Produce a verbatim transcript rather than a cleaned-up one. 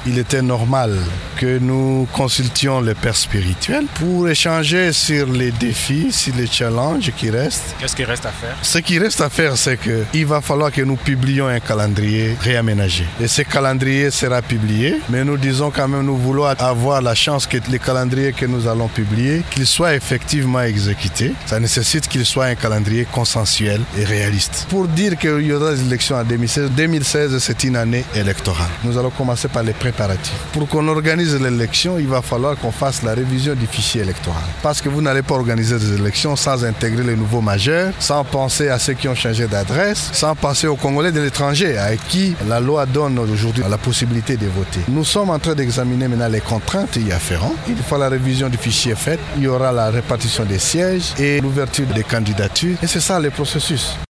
il était normal que nous consultions les pères spirituels pour échanger sur les défis, sur les challenges qui restent. Qu'est-ce qui reste à faire? Ce qui reste à faire, c'est qu'il va falloir que nous publions un calendrier réaménagé. Et ce calendrier sera publié, mais nous disons quand même, nous voulons avoir la chance que les calendriers que nous allons publier, qu'ils soient effectivement exécutés. Ça nécessite qu'il soit un calendrier consensuel et réaliste. Pour dire qu'il y aura des élections en deux mille seize, deux mille seize c'est une année électorale. Nous allons commencer par les préparatifs. Pour qu'on organise l'élection, il va falloir qu'on fasse la révision du fichier électoral. Parce que vous n'allez pas organiser des élections sans intégrer les nouveaux majeurs, sans penser à ceux qui ont changé d'adresse, sans penser aux Congolais de l'étranger, à qui la loi donne aujourd'hui la possibilité de voter. Nous sommes en train d'examiner maintenant les contraintes y afférentes. Une fois la révision du fichier faite, il y aura la répartition des sièges et l'ouverture des candidatures. Et c'est ça le processus.